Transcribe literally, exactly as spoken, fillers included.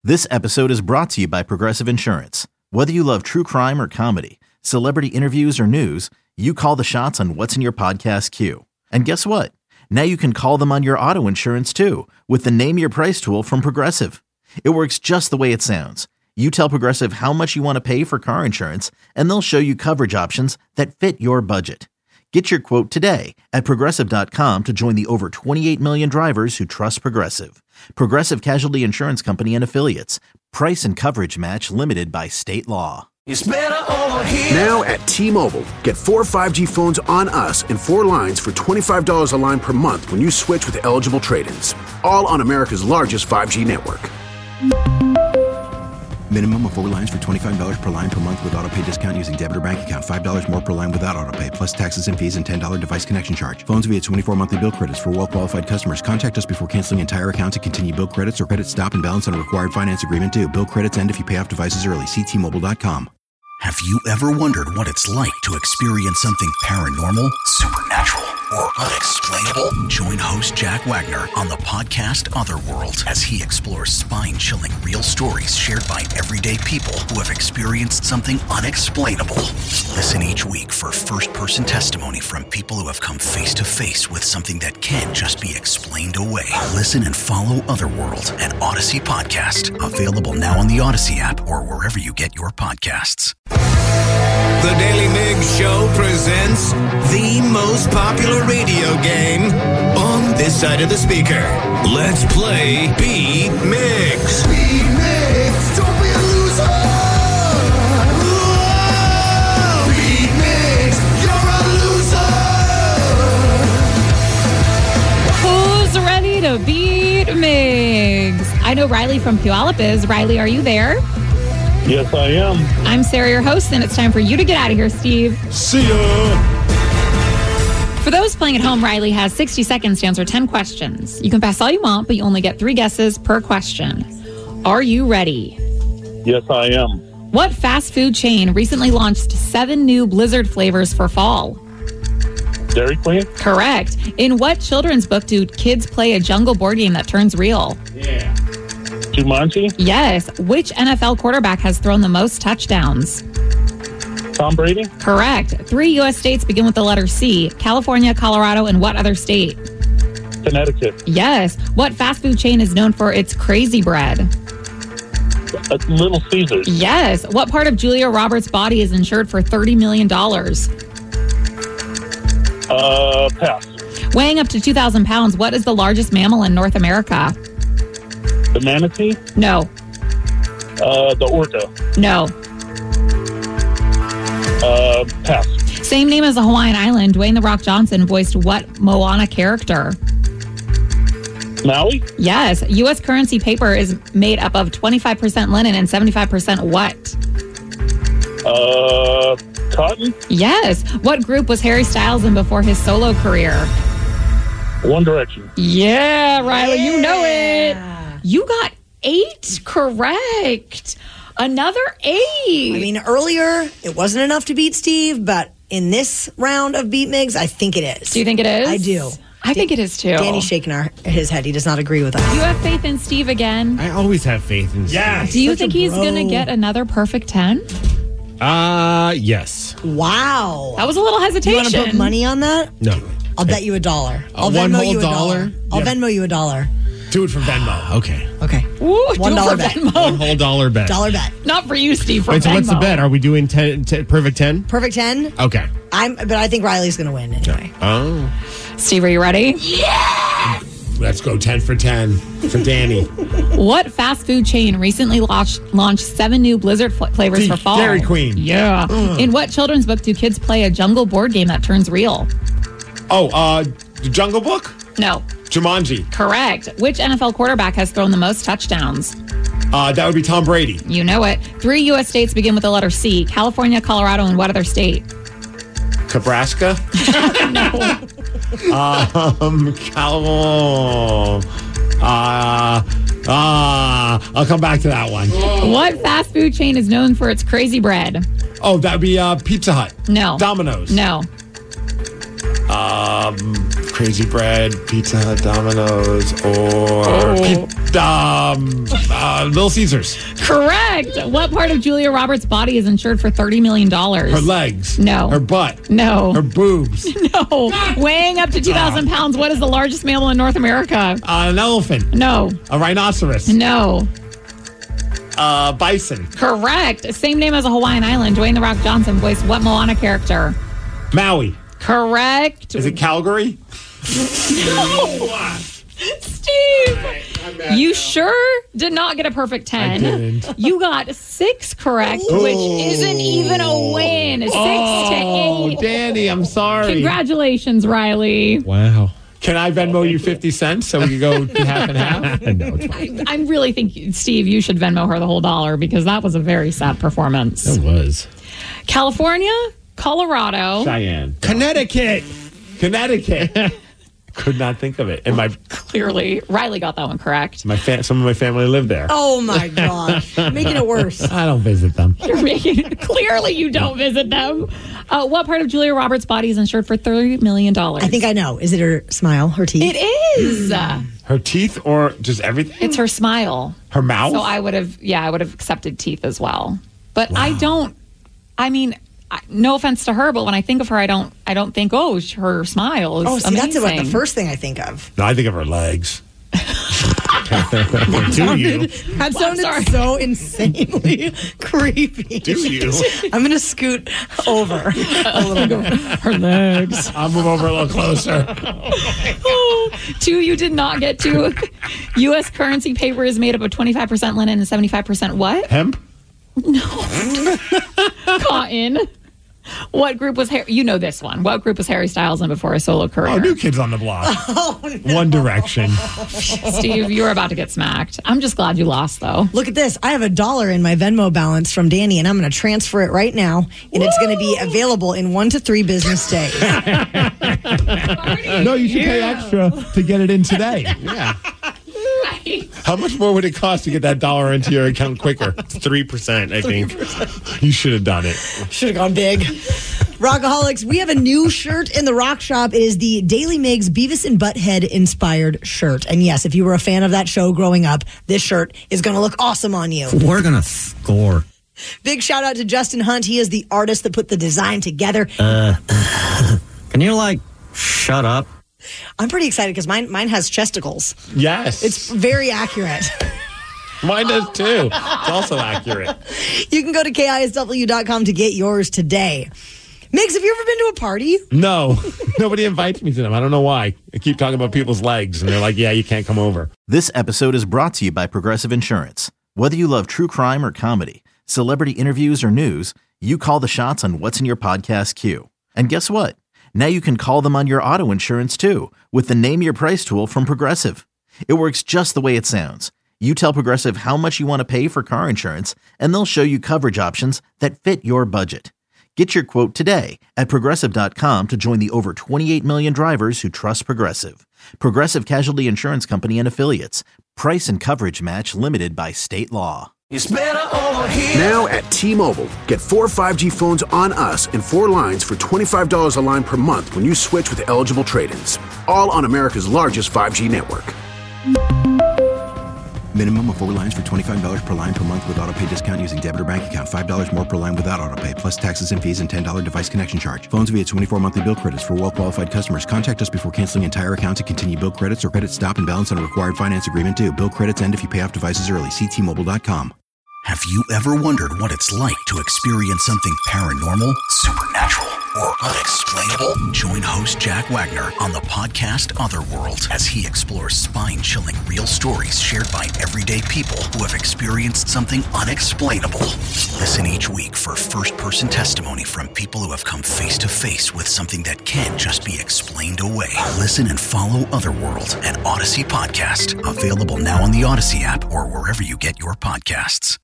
This episode is brought to you by Progressive Insurance. Whether you love true crime or comedy, celebrity interviews or news, you call the shots on what's in your podcast queue. And guess what? Now you can call them on your auto insurance too with the Name Your Price tool from Progressive. It works just the way it sounds. You tell Progressive how much you want to pay for car insurance, and they'll show you coverage options that fit your budget. Get your quote today at Progressive dot com to join the over twenty-eight million drivers who trust Progressive. Progressive Casualty Insurance Company and Affiliates. Price and coverage match limited by state law. It's better over here. Now at T-Mobile, get four five G phones on us and four lines for twenty-five dollars a line per month when you switch with eligible trade-ins. All on America's largest five G network. Minimum of four lines for twenty-five dollars per line per month with autopay discount using debit or bank account. five dollars more per line without autopay, plus taxes and fees and ten dollars device connection charge. Phones via twenty-four monthly bill credits for well-qualified customers. Contact us before canceling entire account to continue bill credits or credit stop and balance on a required finance agreement due. Bill credits end if you pay off devices early. See T Mobile dot com. Have you ever wondered what it's like to experience something paranormal, supernatural, or unexplainable? Join host Jack Wagner on the podcast Otherworld as he explores spine-chilling real stories shared by everyday people who have experienced something unexplainable. Listen each week for first-person testimony from people who have come face-to-face with something that can't just be explained away. Listen and follow Otherworld, an Odyssey podcast, available now on the Odyssey app or wherever you get your podcasts. The Daily Migs Show presents the most popular radio game on this side of the speaker. Let's play Beat Migs. Beat Migs, don't be a loser. Whoa! Beat Migs, you're a loser. Who's ready to beat Migs? I know Riley from Puyallup is. Riley, are you there? Yes, I am. I'm Sarah, your host, and it's time for you to get out of here, Steve. See ya! For those playing at home, Riley has sixty seconds to answer ten questions. You can pass all you want, but you only get three guesses per question. Are you ready? Yes, I am. What fast food chain recently launched seven new Blizzard flavors for fall? Dairy Queen? Correct. In what children's book do kids play a jungle board game that turns real? Yeah. Jumanji? Yes. Which N F L quarterback has thrown the most touchdowns? Tom Brady? Correct. Three U S states begin with the letter C. California, Colorado, and what other state? Connecticut. Yes. What fast food chain is known for its crazy bread? Uh, Little Caesars. Yes. What part of Julia Roberts' body is insured for thirty million dollars? Uh, pass. Weighing up to two thousand pounds, what is the largest mammal in North America? The manatee? No. Uh, the orca. No. Uh, pass. Same name as a Hawaiian island, Dwayne "The Rock" Johnson voiced what Moana character? Maui? Yes. U S currency paper is made up of twenty-five percent linen and seventy-five percent what? Uh, cotton? Yes. What group was Harry Styles in before his solo career? One Direction. Yeah, Riley, you know it. You got eight correct. Another eight. I mean, earlier, it wasn't enough to beat Steve, but in this round of Beat Migs, I think it is. Do you think it is? I do. I think it is, too. Danny's shaking our, his head. He does not agree with us. You have faith in Steve again? I always have faith in Steve. Yes. Do you Such think a he's bro. going to get another perfect ten? Uh, yes. Wow. That was a little hesitation. You want to put money on that? No. I'll bet you a dollar. I'll one Venmo whole you a dollar. dollar? I'll Yeah. Venmo you a dollar. Do it for Venmo. Okay. Okay. Ooh, One do it dollar for bet. Venmo. One whole dollar bet. Dollar bet. Not for you, Steve. For Wait, so Venmo. what's the bet? Are we doing ten, ten, perfect ten? Perfect ten? Okay. I'm, but I think Riley's going to win anyway. Oh. Steve, are you ready? Let's go ten for ten for Danny. What fast food chain recently launched, launched seven new Blizzard fl- flavors The for fall? Dairy Queen. Yeah. Ugh. In what children's book do kids play a jungle board game that turns real? Oh, uh, the Jungle Book? No. Jumanji. Correct. Which N F L quarterback has thrown the most touchdowns? Uh, that would be Tom Brady. You know it. Three U S states begin with the letter C. California, Colorado, and what other state? Nebraska? No. um, Cal- uh, uh, I'll come back to that one. What fast food chain is known for its crazy bread? Oh, that would be uh, Pizza Hut. No. Domino's. No. Um, Crazy Bread, Pizza Hut, Domino's, or Oh. Pe- Um, uh, Little Caesars. Correct. What part of Julia Roberts' body is insured for thirty million dollars? Her legs. No. Her butt. No. Her boobs. No. Weighing up to two thousand pounds, what is the largest mammal in North America? Uh, an elephant. No. A rhinoceros. No. Uh, bison. Correct. Same name as a Hawaiian island. Dwayne The Rock Johnson voiced what Moana character? Maui. Correct. Is it Calgary? No. Steve, you sure did not get a perfect ten. I didn't. You got six correct, Ooh. which isn't even a win. Six oh, to eight. Danny, I'm sorry. Congratulations, Riley. Wow. Can I Venmo you fifty cents so we can go half and half? No, it's fine. I really think, Steve, you should Venmo her the whole dollar because that was a very sad performance. It was. California, Colorado. Cheyenne. Connecticut. Connecticut. Could not think of it. And my Clearly, Riley got that one correct. my fa- some of my family lived there. Oh my gosh. Making it worse. I don't visit them. You're making clearly you don't visit them. Uh, what part of Julia Roberts' body is insured for thirty million dollars? I think I know. Is it her smile, her teeth? It is. Her teeth or just everything? It's her smile. Her mouth? So I would have, yeah, I would have accepted teeth as well. But wow. I don't, I mean, I, no offense to her, but when I think of her, I don't, I don't think, oh, her smile is Oh, see, amazing. that's about the first thing I think of. No, I think of her legs. That Do sounded, you? That sounded so insanely creepy. Do you? I'm going to scoot over a little bit. Her legs. I'll move over a little closer. Oh, two you did not get to. U S currency paper is made up of twenty-five percent linen and seventy-five percent what? Hemp? No. Cotton. What group was Harry? You know this one. What group was Harry Styles in before his solo career? Oh, New Kids on the Block. Oh, no. One Direction. Steve, you were about to get smacked. I'm just glad you lost, though. Look at this. I have a dollar in my Venmo balance from Danny, and I'm going to transfer it right now, and Woo! It's going to be available in one to three business days. No, you should pay extra to get it in today. Yeah. Right. How much more would it cost to get that dollar into your account quicker? three percent, I think. three percent. You should have done it. Should have gone big. Rockaholics, we have a new shirt in the Rock Shop. It is the Daily Migs Beavis and Butthead inspired shirt. And yes, if you were a fan of that show growing up, this shirt is going to look awesome on you. We're going to score. Big shout out to Justin Hunt. He is the artist that put the design together. Uh, can you, like, shut up? I'm pretty excited because mine mine has chesticles. Yes. It's very accurate. Mine does too. It's also accurate. You can go to K I S W dot com to get yours today. Migs, have you ever been to a party? No. Nobody invites me to them. I don't know why. I keep talking about people's legs, and they're like, yeah, you can't come over. This episode is brought to you by Progressive Insurance. Whether you love true crime or comedy, celebrity interviews or news, you call the shots on what's in your podcast queue. And guess what? Now you can call them on your auto insurance, too, with the Name Your Price tool from Progressive. It works just the way it sounds. You tell Progressive how much you want to pay for car insurance, and they'll show you coverage options that fit your budget. Get your quote today at Progressive dot com to join the over twenty-eight million drivers who trust Progressive. Progressive Casualty Insurance Company and Affiliates. Price and coverage match limited by state law. It's better over here. Now at T-Mobile, get four five G phones on us and four lines for twenty-five dollars a line per month when you switch with eligible trade-ins. All on America's largest five G network. Minimum of four lines for twenty-five dollars per line per month with autopay discount using debit or bank account. five dollars more per line without autopay, plus taxes and fees and ten dollars device connection charge. Phones via twenty-four monthly bill credits for well-qualified customers. Contact us before canceling entire account to continue bill credits or credit stop and balance on a required finance agreement due. Bill credits end if you pay off devices early. See T Mobile dot com. Have you ever wondered what it's like to experience something paranormal, supernatural, or unexplainable? Join host Jack Wagner on the podcast Otherworld as he explores spine-chilling real stories shared by everyday people who have experienced something unexplainable. Listen each week for first-person testimony from people who have come face-to-face with something that can't just be explained away. Listen and follow Otherworld, an Odyssey podcast, available now on the Odyssey app or wherever you get your podcasts.